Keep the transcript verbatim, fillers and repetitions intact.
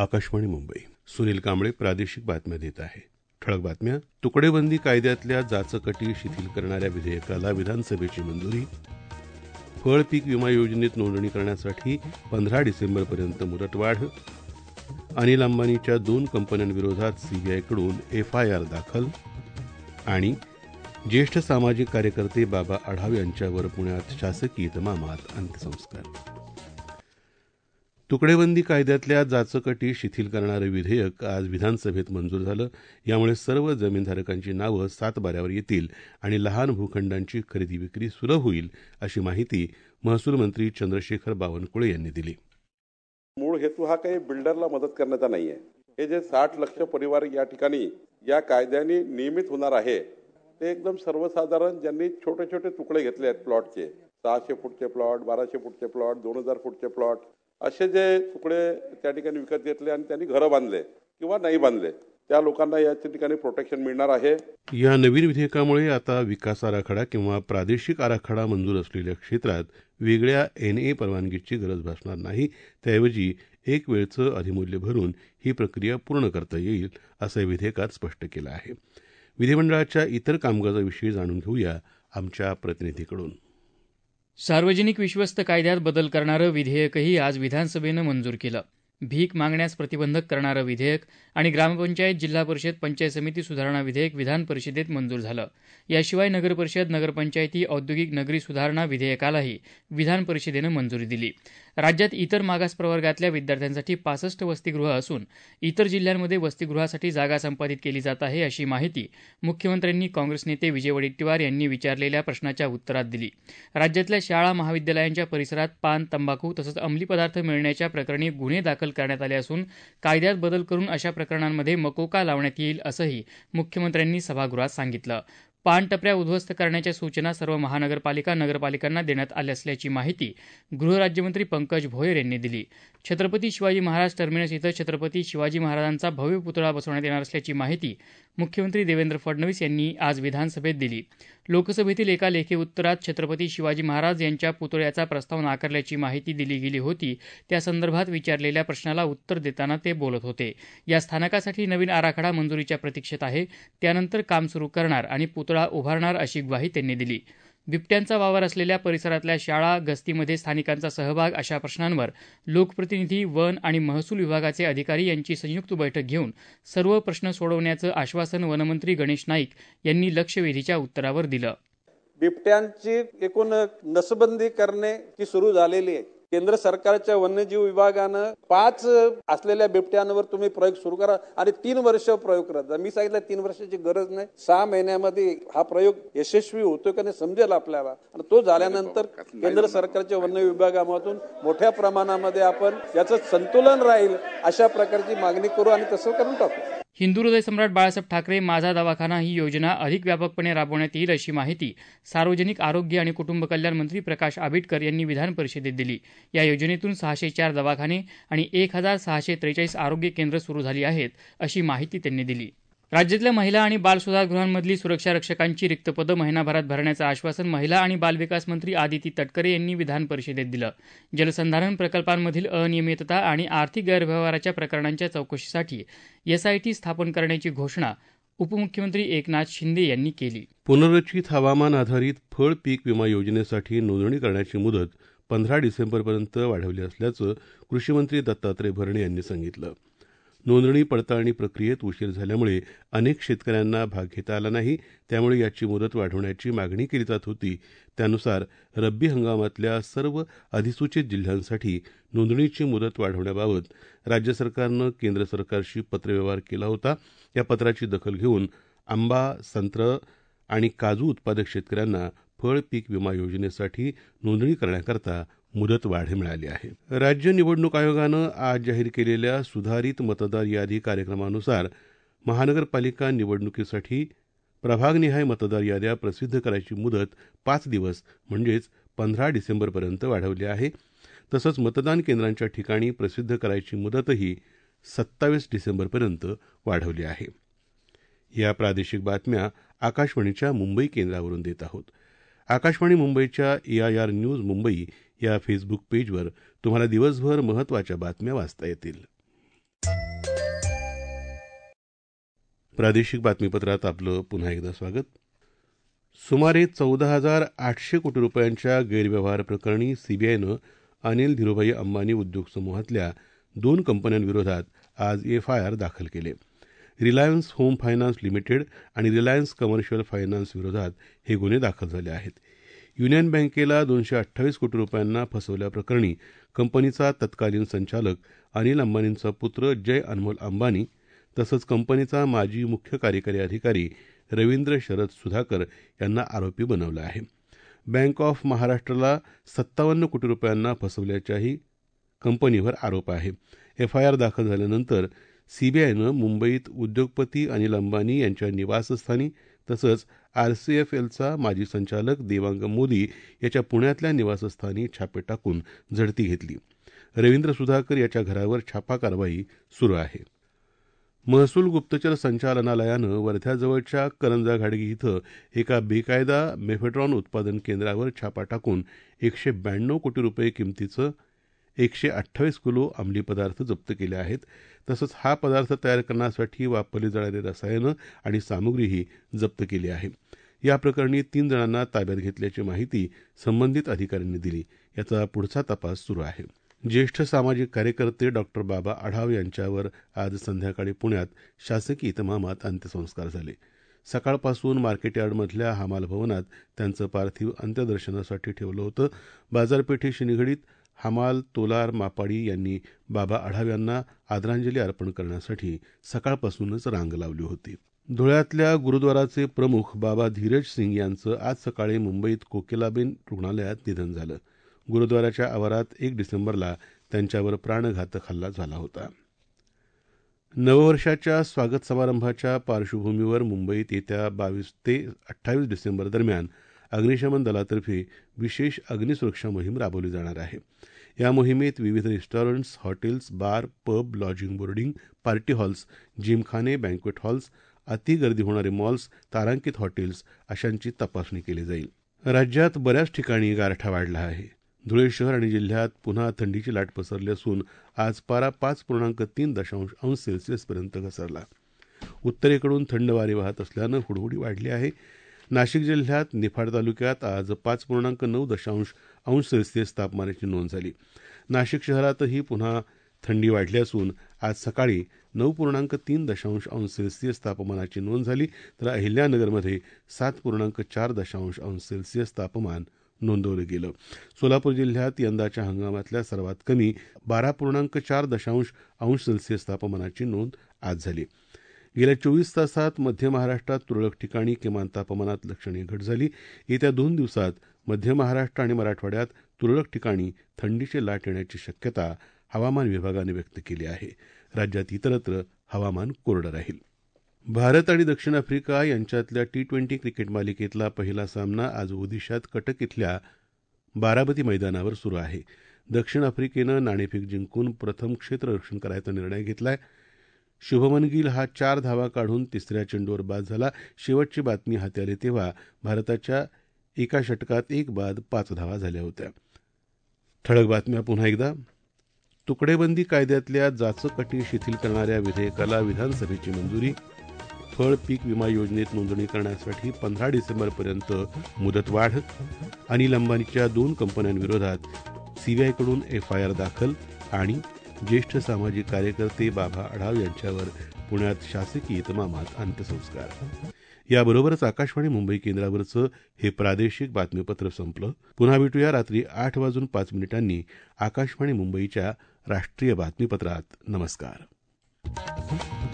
आकाशवाणी मुंबई. सुनील कांबळे प्रादेशिक बातम्या देत आहे. ठळक बातम्या. तुकडेबंदी कायद्यातल्या जाचकटी शिथिल करणाऱ्या विधेयकाला विधानसभेची मंजुरी. फळ पीक विमा योजनेत नोंदणी करण्यासाठी पंधरा डिसेंबरपर्यंत मुदतवाढ. अनिल अंबानीच्या दोन कंपन्यांविरोधात सीबीआयकडून एफ आय आर दाखल. आणि ज्येष्ठ सामाजिक कार्यकर्ते बाबा आढाव यांच्यावर पुण्यात शासकीय इतमामात अंत्यसंस्कार. तुकडेबंदी कायद्यातल्या जाचकटी शिथिल करणारं विधेयक आज विधानसभेत मंजूर झालं. यामुळे सर्व जमीनधारकांची नावं सात बाऱ्यावर येतील आणि लहान भूखंडांची खरेदी विक्री सुलभ होईल, अशी माहिती महसूल मंत्री चंद्रशेखर बावनकुळे यांनी दिली. मूळ हेतू हा काही बिल्डरला मदत करण्याचा नाही आहे. हे जे साठ लक्ष परिवार या ठिकाणी या कायद्याने नियमित होणार आहे, ते एकदम सर्वसाधारण ज्यांनी छोटे छोटे तुकडे घेतले आहेत प्लॉटचे, सहाशे फूटचे प्लॉट, बाराशे फूटचे प्लॉट, दोन हजार फूटचे प्लॉट, असे जे तुकडे त्या ठिकाणी विकत घेतले आणि त्यांनी घरं बांधले किंवा नाही बांधले, त्या लोकांना या ठिकाणी प्रोटेक्शन मिळणार आहे. या नवीन विधेयकामुळे आता विकास आराखडा किंवा प्रादेशिक आराखडा मंजूर असलेल्या क्षेत्रात वेगळ्या एन ए परवानगीची गरज भासणार नाही. त्याऐवजी एक वेळचं अधिमूल्य भरून ही प्रक्रिया पूर्ण करता येईल, असं विधेयकात स्पष्ट केलं आहे. विधिमंडळाच्या इतर कामकाजाविषयी जाणून घेऊया आमच्या प्रतिनिधीकडून. सार्वजनिक विश्वस्त कायद्यात बदल करणारं विधेयकही आज विधानसभेनं मंजूर केलं. भीक मागण्यास प्रतिबंधक करणारं विधेयक आणि ग्रामपंचायत जिल्हा परिषद पंचायत समिती सुधारणा विधेयक विधान परिषदेत मंजूर झालं. याशिवाय नगरपरिषद नगरपंचायती औद्योगिक नगरी सुधारणा विधेयकालाही विधान परिषदेनं मंजुरी दिली. राज्यात इतर मागास प्रवर्गातल्या विद्यार्थ्यांसाठी पासष्ट वसतिगृह असून इतर जिल्ह्यांमध्ये वसतिगृहासाठी जागा संपादित केली जात आहे, अशी माहिती मुख्यमंत्र्यांनी काँग्रेस नेते विजय वडेट्टीवार यांनी विचारलेल्या प्रश्नाच्या उत्तरात दिली. राज्यातल्या शाळा महाविद्यालयांच्या परिसरात पान, तंबाखू तसंच अंमली पदार्थ मिळण्याच्या प्रकरणी गुन्हे दाखल करण्यात आले असून कायद्यात बदल करून अशा प्रकरणांमध्ये मकोका लावण्यात येईल, असंही मुख्यमंत्र्यांनी सभागृहात सांगितलं. पानटपऱ्या उद्ध्वस्त करण्याच्या सूचना सर्व महानगरपालिका नगरपालिकांना देण्यात आल्या असल्याची माहिती गृहराज्यमंत्री पंकज भोयर यांनी दिली. छत्रपती शिवाजी महाराज टर्मिनस इथं छत्रपती शिवाजी महाराजांचा भव्य पुतळा बसवण्यात येणार असल्याची माहिती मुख्यमंत्री देवेंद्र फडणवीस यांनी आज विधानसभेत दिली. लोकसभेतील एका लेखी उत्तरात छत्रपती शिवाजी महाराज यांच्या पुतळ्याचा प्रस्ताव नाकारल्याची माहिती दिली गेली होती. त्यासंदर्भात विचारलेल्या प्रश्नाला उत्तर देताना ते बोलत होते. या स्थानकासाठी नवीन आराखडा मंजुरीच्या प्रतीक्षेत आहे. त्यानंतर काम सुरू करणार आणि पुतळा उभारणार, अशी ग्वाही त्यांनी दिली. बिबट्यांचा वावर असलेल्या परिसरातल्या शाळा, गस्तीमध्ये स्थानिकांचा सहभाग अशा प्रश्नांवर लोकप्रतिनिधी, वन आणि महसूल विभागाचे अधिकारी यांची संयुक्त बैठक घेऊन सर्व प्रश्न सोडवण्याचं आश्वासन वनमंत्री गणेश नाईक यांनी लक्षवेधीच्या उत्तरावर दिलं. बिबट्यांची एकूण नसबंदी करणे ही सुरू झालेली आहे. केंद्र सरकारच्या वन्यजीव विभागानं पाच असलेल्या बिबट्यांवर तुम्ही प्रयोग सुरू करा आणि तीन वर्ष प्रयोग करा. मी सांगितलं तीन वर्षाची गरज नाही, सहा महिन्यामध्ये हा प्रयोग यशस्वी होतो का नाही समजेल आपल्याला. आणि तो झाल्यानंतर केंद्र सरकारच्या वन्य विभागामधून मोठ्या प्रमाणामध्ये आपण याचं संतुलन राहील अशा प्रकारची मागणी करू आणि तसं करून टाकू. हिंदू हृदय सम्राट बाळासाहेब ठाकरे माझा दवाखाना ही योजना अधिक व्यापकपणे राबवण्यात येईल, अशी माहिती सार्वजनिक आरोग्य आणि कुटुंब कल्याण मंत्री प्रकाश आंबेडकर यांनी विधान परिषदेत दिली. या योजनेतून सहाशे चार दवाखाने आणि एक हजार सहाशे त्रेचाळीस आरोग्य केंद्र सुरू झाली आहेत, अशी माहिती त्यांनी दिली. राज्यातल्या महिला आणि बाल सुधारगृहांमधली सुरक्षा रक्षकांची रिक्त पदं महिनाभरात भरण्याचं आश्वासन महिला आणि बालविकास मंत्री आदिती तटकरे यांनी विधान परिषदेत दिलं. जलसंधारण प्रकल्पांमधील अनियमितता आणि आर्थिक गैरव्यवहाराच्या प्रकरणांच्या चौकशीसाठी एसआयटी स्थापन करण्याची घोषणा उपमुख्यमंत्री एकनाथ शिंदे यांनी केली. पुनर्रचित हवामान आधारित फळ पीक विमा योजनेसाठी नोंदणी करण्याची मुदत पंधरा डिसेंबरपर्यंत वाढवली असल्याचं कृषीमंत्री दत्तात्रय भरणे यांनी सांगितलं. नोंदणी पडताळणी प्रक्रियेत उशीर झाल्यामुळे अनेक शेतकऱ्यांना भाग घेता आला नाही. त्यामुळे याची मुदत वाढवण्याची मागणी केली जात होती. त्यानुसार रब्बी हंगामातल्या सर्व अधिसूचित जिल्ह्यांसाठी नोंदणीची मुदत वाढवण्याबाबत राज्य सरकारनं केंद्र सरकारशी पत्रव्यवहार केला होता. या पत्राची दखल घेऊन आंबा, संत्र आणि काजू उत्पादक शेतकऱ्यांना फळ पीक विमा योजनेसाठी नोंदणी करण्याकरता मुदत वाढ मिळाली आहे. राज्य निवडणूक आयोगानं आज जाहीर केलेल्या सुधारित मतदार यादी कार्यक्रमानुसार महानगरपालिका निवडणुकीसाठी प्रभागनिहाय मतदार याद्या प्रसिद्ध करायची मुदत पाच दिवस म्हणजेच पंधरा डिसेंबरपर्यंत वाढवली आहे. तसंच मतदान केंद्रांच्या ठिकाणी प्रसिद्ध करायची मुदतही सत्तावीस डिसेंबरपर्यंत वाढवली आहे. या प्रादेशिक बातम्या आकाशवाणीच्या मुंबई केंद्रावरून देत आहोत. आकाशवाणी मुंबईच्या एआयआर न्यूज मुंबई या फेसबुक पेजवर तुम्हाला दिवसभर महत्त्वाच्या बातम्या वाचता येतील. प्रादेशिक बातमीपत्रात आपलं पुन्हा एकदा स्वागत. सुमारे चौदा हजार आठशे कोटी रुपयांच्या गैरव्यवहार प्रकरणी सीबीआयनं अनिल धीरुभाई अंबानी उद्योग समूहातल्या दोन कंपन्यांविरोधात आज एफ आय आर दाखल केले. रिलायन्स होम फायनान्स लिमिटेड आणि रिलायन्स कमर्शियल फायनान्स विरोधात हे गुन्हे दाखल झाले आहेत. युनियन बँकेला दोनशे अठ्ठावीस कोटी रुपयांना फसवल्याप्रकरणी कंपनीचा तत्कालीन संचालक अनिल अंबानींचा पुत्र जय अनमोल अंबानी तसंच कंपनीचा माजी मुख्य कार्यकारी अधिकारी रवींद्र शरद सुधाकर यांना आरोपी बनवलं आहे. बँक ऑफ महाराष्ट्रला सत्तावन्न कोटी रुपयांना फसवल्याच्याही कंपनीवर आरोप आहे. एफ आय आर दाखल झाल्यानंतर सीबीआयनं मुंबईत उद्योगपती अनिल अंबानी यांच्या निवासस्थानी तसंच आरसीएफएलचा माजी संचालक देवांग मोदी याच्या पुण्यातल्या निवासस्थानी छापे टाकून झडती घेतली. रवींद्र सुधाकर याच्या घरावर छापा कारवाई सुरू आहे. महसूल गुप्तचर संचालनालयानं वर्ध्याजवळच्या करंजा घाडगी इथं एका बेकायदा मेफेड्रॉन उत्पादन केंद्रावर छापा टाकून एकशे ब्याण्णव कोटी रुपये किमतीचं एकशे अठ्ठावीस किलो अंमली पदार्थ जप्त केले आहेत. तसंच हा पदार्थ तयार करण्यासाठी वापरली जाणारी रसायनं आणि सामुग्रीही जप्त केली आहे. या प्रकरणी तीन जणांना ताब्यात घेतल्याची माहिती संबंधित अधिकाऱ्यांनी दिली. याचा पुढचा तपास सुरू आहे. ज्येष्ठ सामाजिक कार्यकर्ते डॉक्टर बाबा आढाव यांच्यावर आज संध्याकाळी पुण्यात शासकीय इतमामात अंत्यसंस्कार झाले. सकाळपासून मार्केटयार्डमधल्या हमाल भवनात त्यांचं पार्थिव अंत्यदर्शनासाठी ठेवलं होतं. बाजारपेठेशी निगडीत हमाल, तोलार, मापाडी यांनी बाबा आढाव यांना आदरांजली अर्पण करण्यासाठी सकाळपासूनच रांग लावली होती. धुळ्यातल्या गुरुद्वाराचे प्रमुख बाबा धीरज सिंग यांचं आज सकाळी मुंबईत कोकिलाबेन रुग्णालयात निधन झालं. गुरुद्वाराच्या आवारात एक डिसेंबरला त्यांच्यावर प्राणघातक हल्ला झाला होता. नववर्षाच्या स्वागत समारंभाच्या पार्श्वभूमीवर मुंबईत येत्या बावीस ते अठ्ठावीस डिसेंबर दरम्यान अग्निशमन दलातर्फे विशेष अग्निसुरक्षा मोहीम राबवली जाणार आहे. या मोहिमेत विविध restaurants, hotels, bar, pub, lodging, boarding, party halls, जिमखाने, बँक्वेट हॉल्स, अति गर्दी होणारे मॉल्स, तारांकित हॉटेल्स अशांची तपासणी केली जाईल. राज्यात बऱ्याच ठिकाणी गारठा वाढला आहे. धुळे शहर आणि जिल्ह्यात पुन्हा थंडीची लाट पसरली असून आज पारा पाच पूर्णांक तीन दशांश अंश सेल्सिअसपर्यंत घसरला. उत्तरेकडून थंड वारे वाहत असल्यानं हुडहुडी वाढली आहे. नाशिक जिल्ह्यात निफाड तालुक्यात आज पाच पूर्णांक नऊ दशांश अंश सेल्सिअस तापमानाची नोंद झाली. नाशिक शहरातही पुन्हा थंडी वाढली असून आज सकाळी नऊ पूर्णांक तीन दशांश अंश सेल्सिअस तापमानाची नोंद झाली तर अहिल्यानगरमध्ये सात पूर्णांक चार दशांश अंश सेल्सिअस तापमान नोंदवलं गेलं. सोलापूर जिल्ह्यात यंदाच्या हंगामातल्या सर्वात कमी बारा पूर्णांक चार दशांश अंश सेल्सिअस तापमानाची नोंद आज झाली. गेल्या चोवीस तासात मध्य महाराष्ट्रात तुरळक ठिकाणी किमान तापमानात लक्षणीय घट झाली. येत्या दोन दिवसात मध्य महाराष्ट्र आणि मराठवाड्यात तुरळक ठिकाणी थंडीची लाट येण्याची शक्यता हवामान विभागानं व्यक्त केली आहे. राज्यात इतरत्र हवामान कोरडं राहील. भारत आणि दक्षिण आफ्रिका यांच्यातल्या टी ट्वेंटी क्रिकेट मालिकेतला पहिला सामना आज ओदिशात कटक इथल्या बारामती मैदानावर सुरू आहे. दक्षिण आफ्रिकेनं नाणेफेक जिंकून प्रथम क्षेत्ररक्षण करायचा निर्णय घेतलाय. शुभमन गिल हा चार धावा काढून तिसऱ्या चेंडूवर बाद झाला. शेवटची बातमी हाती आली तेव्हा भारताच्या एका षटकात एक बाद पाच धावा झाल्या होत्या. ठळक बातम्या पुन्हा एकदा. तुकडेबंदी कायद्यातल्या जाचक अटी शिथिल करणाऱ्या विधेयकाला विधानसभेची मंजुरी. फळ पीक विमा योजनेत नोंदणी करण्यासाठी पंधरा डिसेंबरपर्यंत मुदतवाढ. अनिल अंबानीच्या दोन कंपन्यांविरोधात सीबीआयकडून एफ आय आर दाखल. आणि ज्येष्ठ सामाजिक कार्यकर्ते बाबा आढाव यांच्यावर पुण्यात शासकीय इतमामात अंत्यसंस्कार. याबरोबरच आकाशवाणी मुंबई केंद्रावरचं हे प्रादेशिक बातमीपत्र संपलं. पुन्हा भेटूया रात्री आठ वाजून पाच मिनिटांनी आकाशवाणी मुंबईच्या राष्ट्रीय बातमीपत्रात. नमस्कार.